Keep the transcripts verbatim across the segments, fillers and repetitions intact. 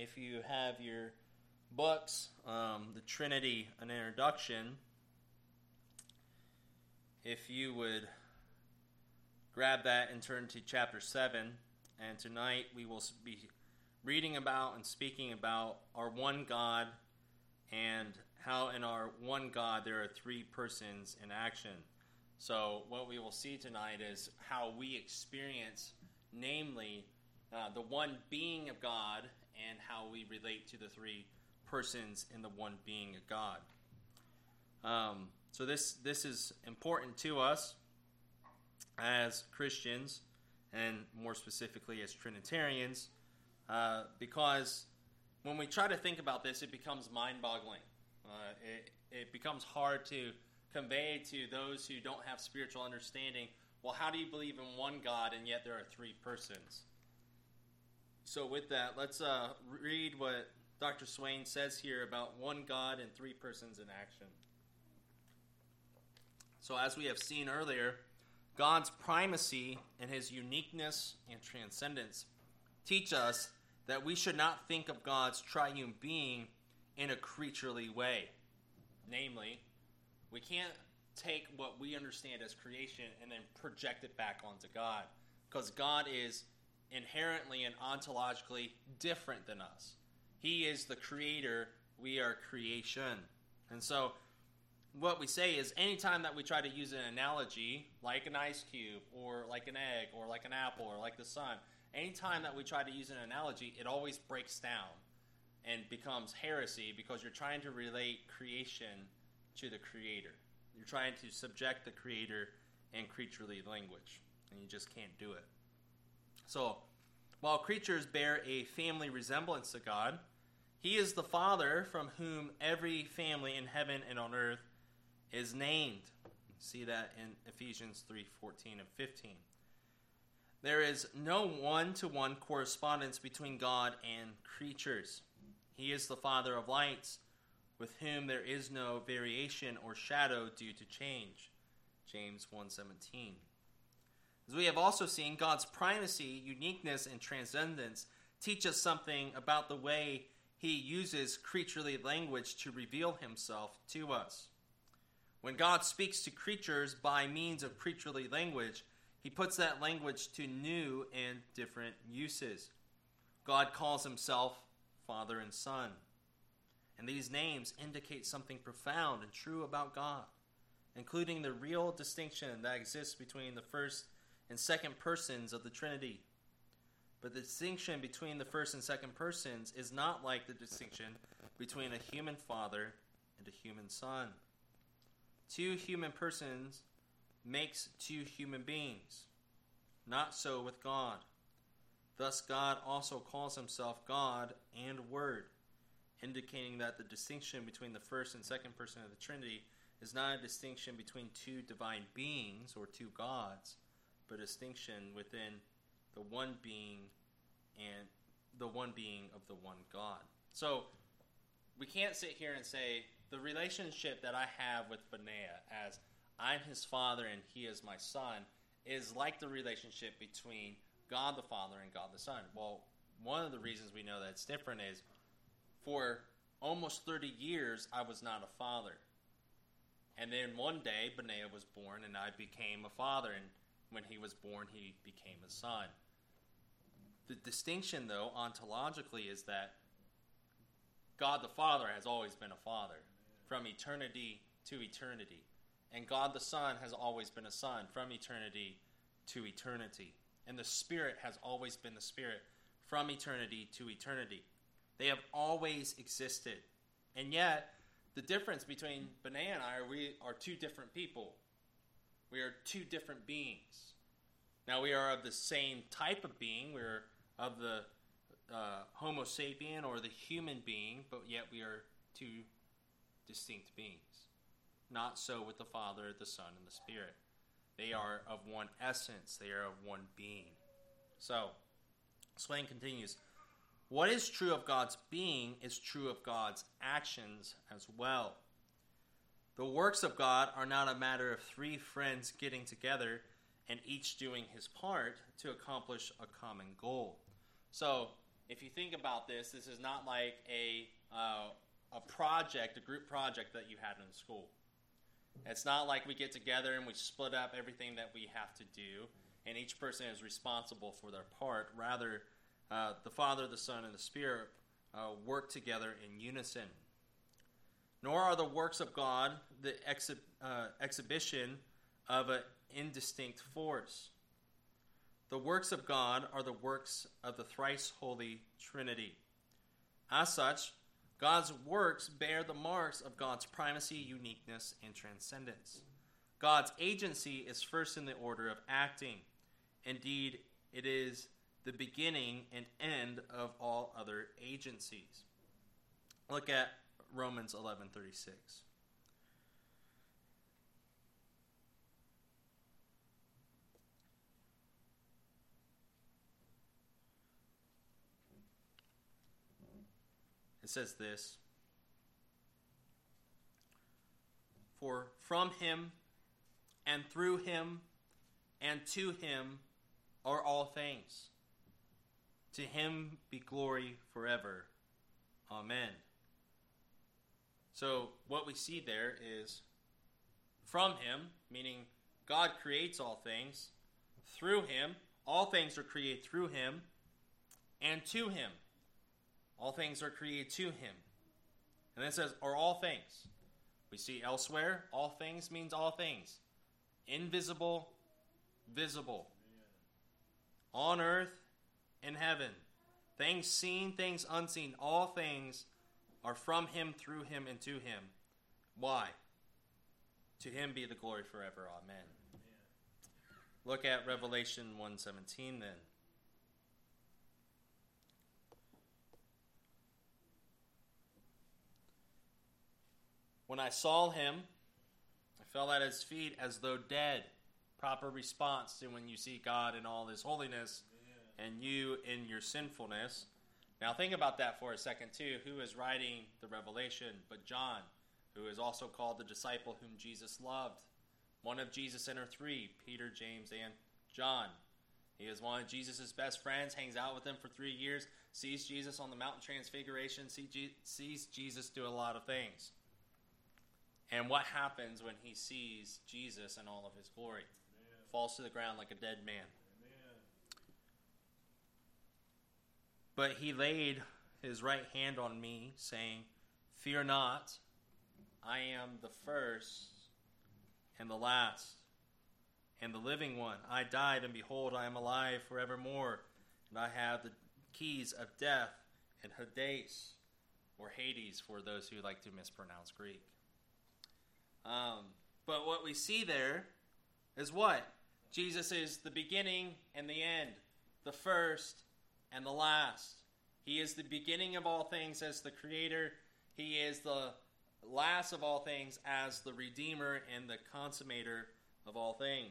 if you have your books, um, the Trinity, an introduction, if you would grab that and turn to chapter seven. And tonight we will be reading about and speaking about our one God and how in our one God there are three persons in action. So what we will see tonight is how we experience, namely, uh, the one being of God and how we relate to the three persons in the one being of God. Um, so this this is important to us as Christians, and more specifically as Trinitarians, uh, because when we try to think about this, it becomes mind-boggling. Uh, it, it becomes hard to convey to those who don't have spiritual understanding, well, how do you believe in one God and yet there are three persons? So with that, let's uh, read what Doctor Swain says here about one God and three persons in action. So as we have seen earlier, God's primacy and his uniqueness and transcendence teach us that we should not think of God's triune being in a creaturely way. Namely, we can't take what we understand as creation and then project it back onto God, because God is inherently and ontologically different than us. He is the creator, we are creation. And so what we say is anytime that we try to use an analogy, like an ice cube, or like an egg, or like an apple, or like the sun, anytime that we try to use an analogy, it always breaks down and becomes heresy because you're trying to relate creation to the creator. You're trying to subject the creator in creaturely language, and you just can't do it. So, while creatures bear a family resemblance to God, he is the Father from whom every family in heaven and on earth is named. See that in Ephesians three fourteen and fifteen. There is no one-to-one correspondence between God and creatures. He is the Father of lights, with whom there is no variation or shadow due to change. James one seventeen. As we have also seen, God's primacy, uniqueness, and transcendence teach us something about the way he uses creaturely language to reveal himself to us. When God speaks to creatures by means of creaturely language, he puts that language to new and different uses. God calls himself Father and Son. And these names indicate something profound and true about God, including the real distinction that exists between the first and second persons of the Trinity. But the distinction between the first and second persons is not like the distinction between a human father and a human son. Two human persons makes two human beings. Not so with God. Thus God also calls himself God and Word, indicating that the distinction between the first and second person of the Trinity is not a distinction between two divine beings or two gods, but a distinction within the one being and the one being of the one God. So we can't sit here and say the relationship that I have with Benaiah as I'm his father and he is my son is like the relationship between God the Father and God the Son. Well, one of the reasons we know that it's different is for almost thirty years I was not a father. And then one day Benaiah was born and I became a father, and when he was born he became a son. The distinction, though, ontologically is that God the Father has always been a father from eternity to eternity. And God the Son has always been a son from eternity to eternity. And the Spirit has always been the Spirit from eternity to eternity. They have always existed. And yet, the difference between Benaiah and I are we are two different people. We are two different beings. Now, we are of the same type of being. We're of the uh, Homo sapien, or the human being, but yet we are two distinct beings. Not so with the Father, the Son, and the Spirit. They are of one essence. They are of one being. So, Swain continues, what is true of God's being is true of God's actions as well. The works of God are not a matter of three friends getting together and each doing his part to accomplish a common goal. So, if you think about this, this is not like a uh, a project, a group project that you had in school. It's not like we get together and we split up everything that we have to do, and each person is responsible for their part. Rather, uh, the Father, the Son, and the Spirit uh, work together in unison. Nor are the works of God the exhi- uh, exhibition of an indistinct force. The works of God are the works of the thrice holy Trinity. As such, God's works bear the marks of God's primacy, uniqueness, and transcendence. God's agency is first in the order of acting. Indeed, it is the beginning and end of all other agencies. Look at Romans eleven thirty-six. It says this: For from him and through him and to him are all things. To him be glory forever. Amen. So what we see there is from him, meaning God creates all things. Through him, all things are created through him. And to him, all things are created to him. And then it says, are all things. We see elsewhere, all things means all things. Invisible, visible. On earth, in heaven. Things seen, things unseen. All things are from him, through him, and to him. Why? To him be the glory forever. Amen. Amen. Look at Revelation one seventeen then. When I saw him, I fell at his feet as though dead. Proper response to when you see God in all his holiness, yeah, and you in your sinfulness. Now think about that for a second too. Who is writing the Revelation but John, who is also called the disciple whom Jesus loved? One of Jesus' inner three, Peter, James, and John. He is one of Jesus' best friends, hangs out with him for three years, sees Jesus on the Mount Transfiguration, see G- sees Jesus do a lot of things. And what happens when he sees Jesus in all of his glory? Amen. Falls to the ground like a dead man. Amen. But he laid his right hand on me, saying, Fear not, I am the first and the last, and the living one. I died, and behold, I am alive forevermore, and I have the keys of death and Hades, or Hades for those who like to mispronounce Greek. Um, but what we see there is what? Jesus is the beginning and the end, the first and the last. He is the beginning of all things as the creator. He is the last of all things as the redeemer and the consummator of all things.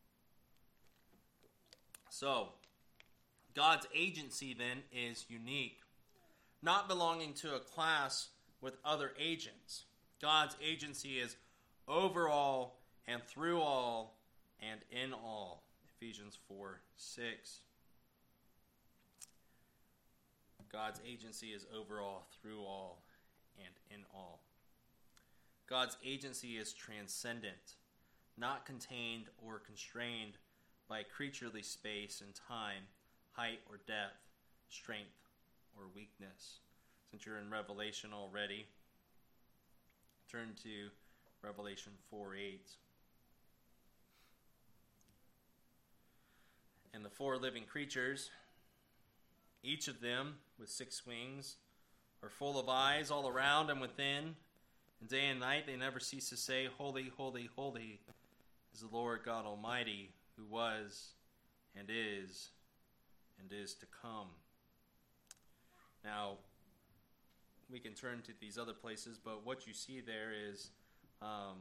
So, God's agency then is unique, not belonging to a class with other agents. God's agency is overall and through all and in all. Ephesians four six. God's agency is overall, through all, and in all. God's agency is transcendent, not contained or constrained by creaturely space and time, height or depth, strength or weakness. Since you're in Revelation already, turn to Revelation four eight. And the four living creatures, each of them with six wings, are full of eyes all around and within. And day and night they never cease to say, Holy, holy, holy is the Lord God Almighty, who was and is and is to come. Now, we can turn to these other places, but what you see there is um,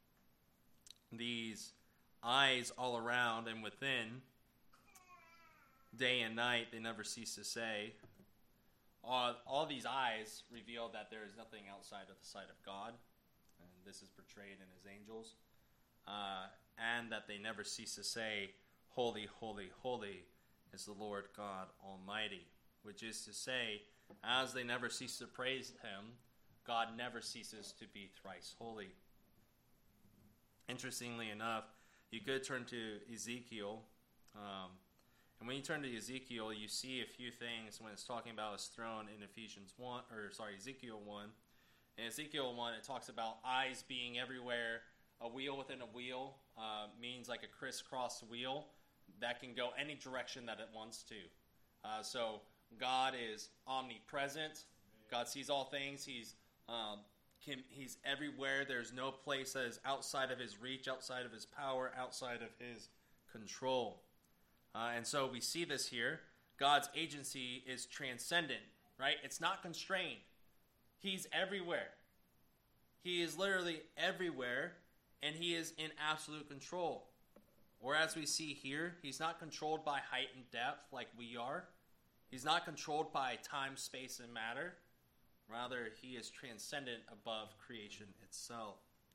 these eyes all around and within. Day and night, they never cease to say. All, all these eyes reveal that there is nothing outside of the sight of God, and this is portrayed in his angels, uh, and that they never cease to say, Holy, holy, holy is the Lord God Almighty. which is to say, as they never cease to praise him, God never ceases to be thrice holy. Interestingly enough, you could turn to Ezekiel, um, and when you turn to Ezekiel, you see a few things when it's talking about his throne in Ephesians one, or sorry, Ezekiel one. In Ezekiel one, it talks about eyes being everywhere. A wheel within a wheel uh, means like a crisscross wheel that can go any direction that it wants to. Uh, so God is omnipresent. God sees all things. He's um, can, he's everywhere. There's no place that is outside of his reach, outside of his power, outside of his control. Uh, and so we see this here. God's agency is transcendent, right? It's not constrained. He's everywhere. He is literally everywhere, and he is in absolute control. Or as we see here, he's not controlled by height and depth like we are. He's not controlled by time, space, and matter. Rather, he is transcendent above creation itself.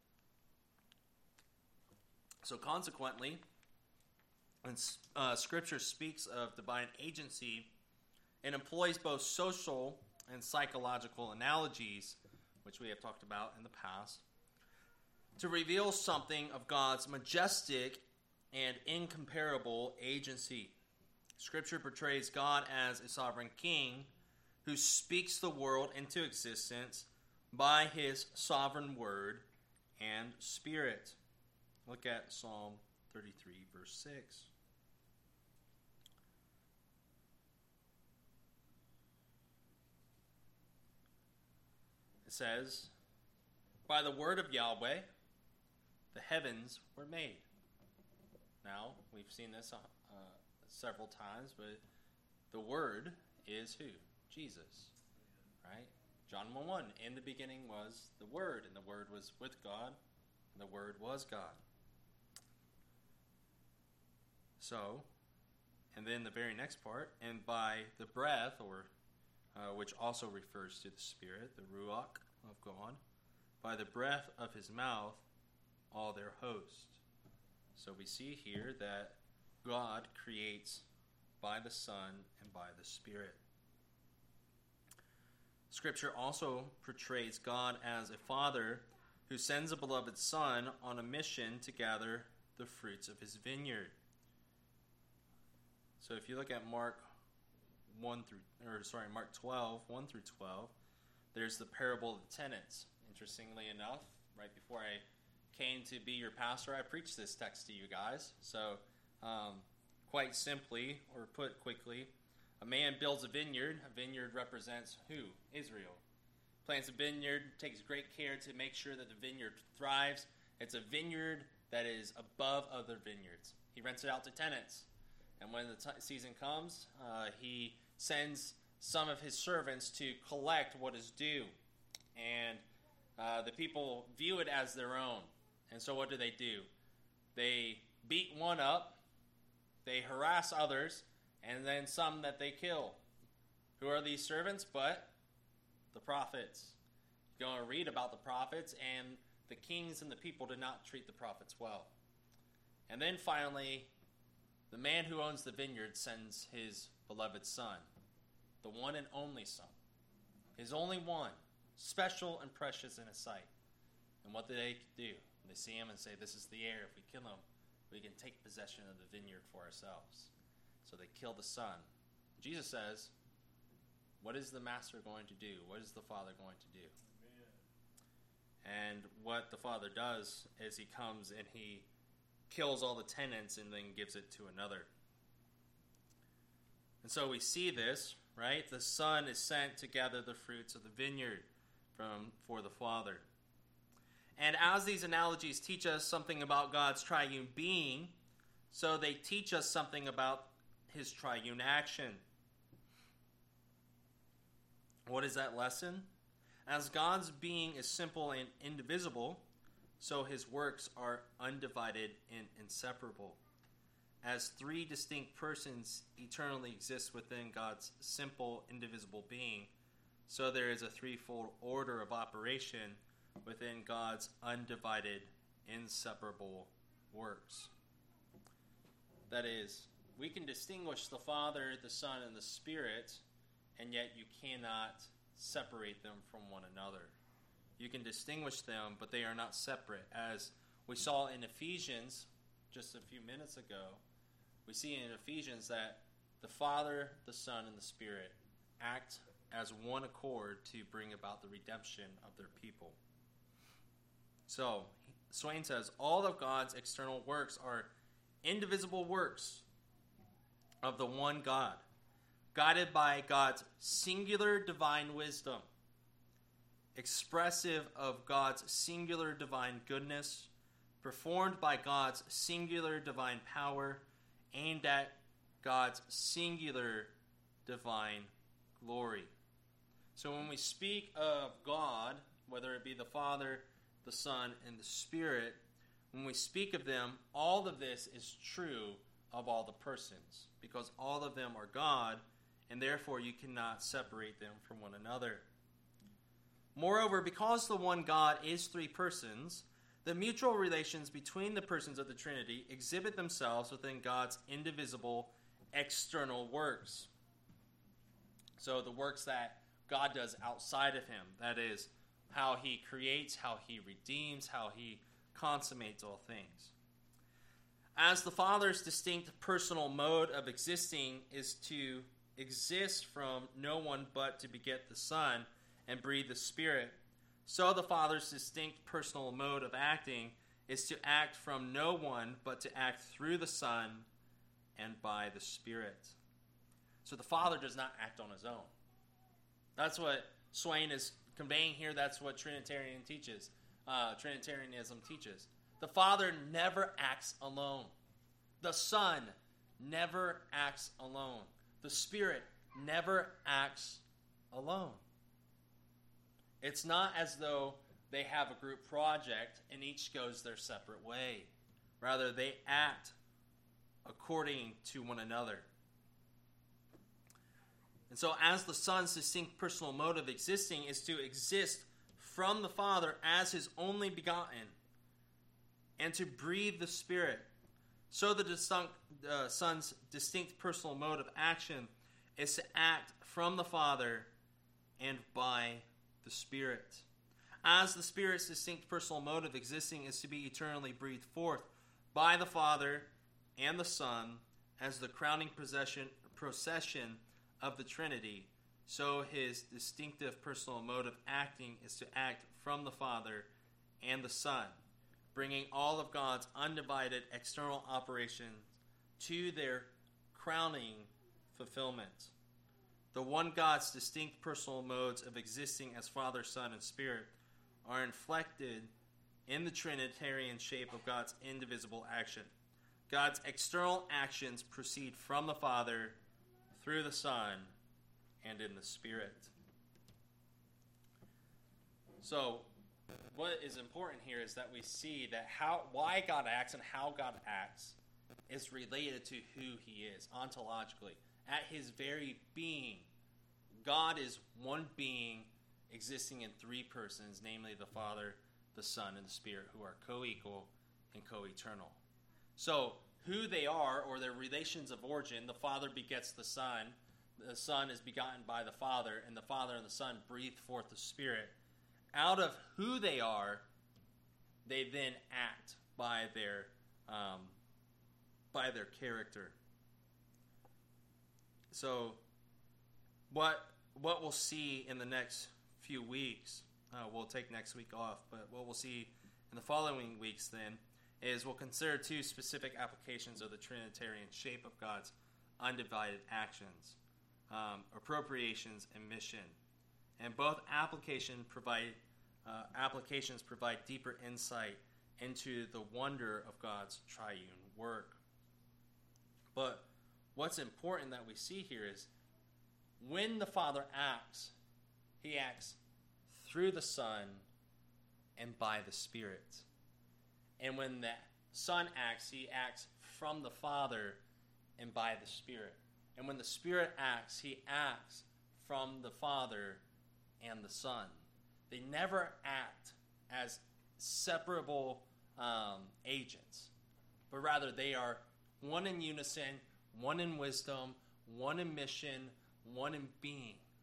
So consequently, when uh, Scripture speaks of divine agency, it employs both social and psychological analogies, which we have talked about in the past, to reveal something of God's majestic and incomparable agency. Scripture portrays God as a sovereign king who speaks the world into existence by his sovereign word and spirit. Look at Psalm thirty-three, verse six. It says, "By the word of Yahweh, the heavens were made." Now, we've seen this uh, uh, several times, but the word is who? Jesus, right? John one one, in the beginning was the Word, and the Word was with God, and the Word was God. So, and then the very next part, and by the breath, or uh, which also refers to the Spirit, the Ruach of God, by the breath of his mouth, all their host. So we see here that God creates by the Son and by the Spirit. Scripture also portrays God as a father who sends a beloved son on a mission to gather the fruits of his vineyard. So if you look at Mark one through, or sorry, Mark twelve, one through twelve, there's the parable of the tenants. Interestingly enough, right before I came to be your pastor, I preached this text to you guys. So um, quite simply, or put quickly, a man builds a vineyard. A vineyard represents who? Israel. Plants a vineyard, takes great care to make sure that the vineyard thrives. It's a vineyard that is above other vineyards. He rents it out to tenants. And when the t- season comes, uh, he sends some of his servants to collect what is due. And uh, the people view it as their own. And so what do they do? They beat one up, they harass others, and then some that they kill. Who are these servants? But the prophets. You're going to read about the prophets, and the kings and the people did not treat the prophets well. And then finally, the man who owns the vineyard sends his beloved son, the one and only son, his only one, special and precious in his sight. And what do they do? They see him and say, this is the heir. If we kill him, we can take possession of the vineyard for ourselves. So they kill the son. Jesus says, what is the master going to do? What is the father going to do? Amen. And what the father does is he comes and he kills all the tenants and then gives it to another. And so we see this, right? The son is sent to gather the fruits of the vineyard from for the father. And as these analogies teach us something about God's triune being, so they teach us something about his triune action. What is that lesson? As God's being is simple and indivisible, so his works are undivided and inseparable. As three distinct persons eternally exist within God's simple, indivisible being, so there is a threefold order of operation within God's undivided, inseparable works. That is, we can distinguish the Father, the Son, and the Spirit and yet you cannot separate them from one another. You can distinguish them, but they are not separate. As we saw in Ephesians just a few minutes ago, we see in Ephesians that the Father, the Son, and the Spirit act as one accord to bring about the redemption of their people. So, Swain says, all of God's external works are indivisible works of the one God, guided by God's singular divine wisdom, expressive of God's singular divine goodness, performed by God's singular divine power, aimed at God's singular divine glory. So when we speak of God, whether it be the Father, the Son, and the Spirit, when we speak of them, all of this is true of all the persons, because all of them are God, and therefore you cannot separate them from one another. Moreover, because the one God is three persons, the mutual relations between the persons of the Trinity exhibit themselves within God's indivisible external works. So the works that God does outside of him, that is, how he creates, how he redeems, how he consummates all things. As the Father's distinct personal mode of existing is to exist from no one but to beget the Son and breathe the Spirit, so the Father's distinct personal mode of acting is to act from no one but to act through the Son and by the Spirit. So the Father does not act on his own. That's what Swain is conveying here. That's what Trinitarian teaches. Uh, Trinitarianism teaches. The Father never acts alone. The Son never acts alone. The Spirit never acts alone. It's not as though they have a group project and each goes their separate way. Rather, they act according to one another. And so as the Son's distinct personal mode of existing is to exist from the Father as his only begotten and to breathe the Spirit, so the distinct, uh, Son's distinct personal mode of action is to act from the Father and by the Spirit. As the Spirit's distinct personal mode of existing is to be eternally breathed forth by the Father and the Son as the crowning procession, procession of the Trinity, so his distinctive personal mode of acting is to act from the Father and the Son, bringing all of God's undivided external operations to their crowning fulfillment. The one God's distinct personal modes of existing as Father, Son, and Spirit are inflected in the Trinitarian shape of God's indivisible action. God's external actions proceed from the Father, through the Son, and in the Spirit. So, what is important here is that we see that how why God acts and how God acts is related to who he is, ontologically. At his very being, God is one being existing in three persons, namely the Father, the Son, and the Spirit, who are co-equal and co-eternal. So, who they are, or their relations of origin, the Father begets the Son, the Son is begotten by the Father, and the Father and the Son breathe forth the Spirit. Out of who they are, they then act by their um, by their character. So, what what we'll see in the next few weeks, uh, we'll take next week off, but what we'll see in the following weeks then is we'll consider two specific applications of the Trinitarian shape of God's undivided actions, um, appropriations and mission. And both application provide, uh, applications provide deeper insight into the wonder of God's triune work. But what's important that we see here is when the Father acts, he acts through the Son and by the Spirit. And when the Son acts, he acts from the Father and by the Spirit. And when the Spirit acts, he acts from the Father and the Son. They never act as separable um, agents, but rather they are one in unison, one in wisdom, one in mission, one in being.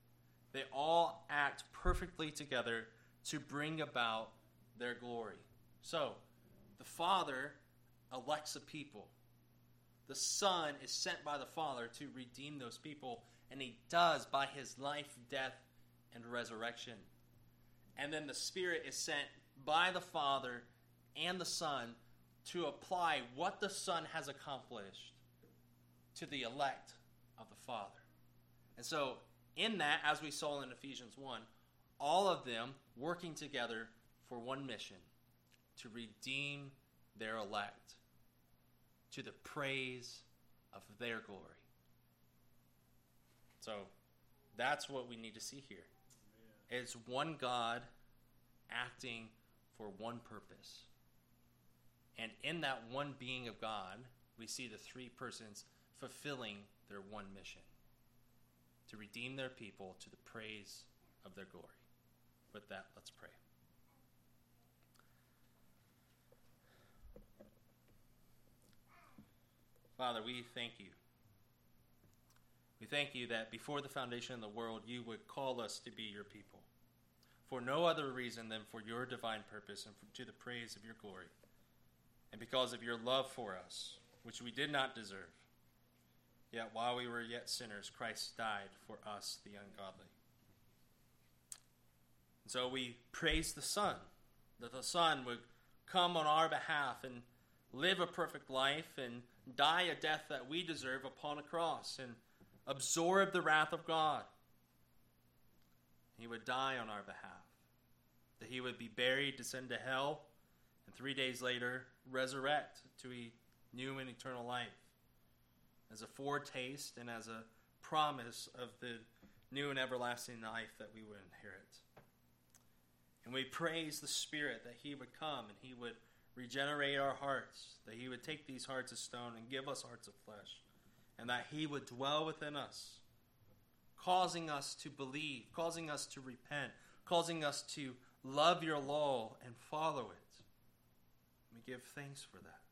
They all act perfectly together to bring about their glory. So, the Father elects a people. The Son is sent by the Father to redeem those people, and he does by his life, death, and resurrection. And then the Spirit is sent by the Father and the Son to apply what the Son has accomplished to the elect of the Father. And so, in that, as we saw in Ephesians one, all of them working together for one mission, to redeem their elect to the praise of their glory. So, that's what we need to see here. It's one God acting for one purpose. And in that one being of God, we see the three persons fulfilling their one mission, to redeem their people to the praise of their glory. With that, let's pray. Father, we thank you. We thank you that before the foundation of the world, you would call us to be your people, for no other reason than for your divine purpose and for, to the praise of your glory, and because of your love for us, which we did not deserve. Yet while we were yet sinners, Christ died for us, the ungodly. And so we praise the Son, that the Son would come on our behalf and live a perfect life and die a death that we deserve upon a cross and absorb the wrath of God. He would die on our behalf, that he would be buried, descend to hell, and three days later resurrect to a new and eternal life, as a foretaste and as a promise of the new and everlasting life that we would inherit. And we praise the Spirit that he would come and he would regenerate our hearts, that he would take these hearts of stone and give us hearts of flesh, and that he would dwell within us, causing us to believe, causing us to repent, causing us to love your law and follow it. We give thanks for that.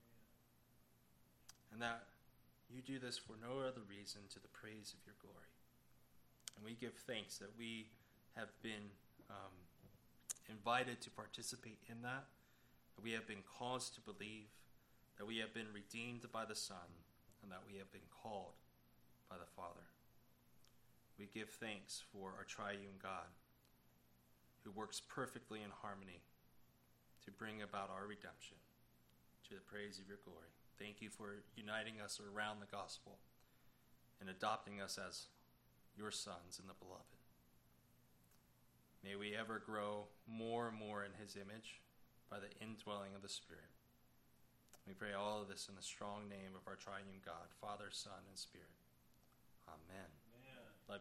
And that you do this for no other reason to the praise of your glory. And we give thanks that we have been um, invited to participate in that, that we have been caused to believe, that we have been redeemed by the Son, and that we have been called by the Father. We give thanks for our triune God, who works perfectly in harmony to bring about our redemption to the praise of your glory. Thank you for uniting us around the gospel and adopting us as your sons in the beloved. May we ever grow more and more in his image by the indwelling of the Spirit. We pray all of this in the strong name of our triune God, Father, Son, and Spirit. Amen.